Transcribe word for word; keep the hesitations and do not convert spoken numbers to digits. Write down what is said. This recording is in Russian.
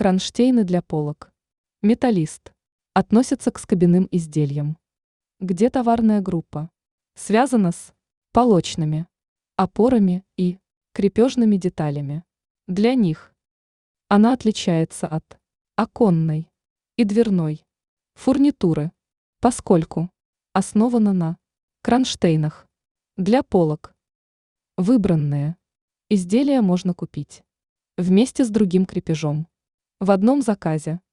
Кронштейны для полок. Металлист. Относится к скобяным изделиям. Где товарная группа? Связана с полочными, опорами и крепежными деталями. Для них. Она отличается от оконной и дверной фурнитуры, поскольку основана на кронштейнах. Для полок. Выбранные изделия можно купить вместе с другим крепежом в одном заказе.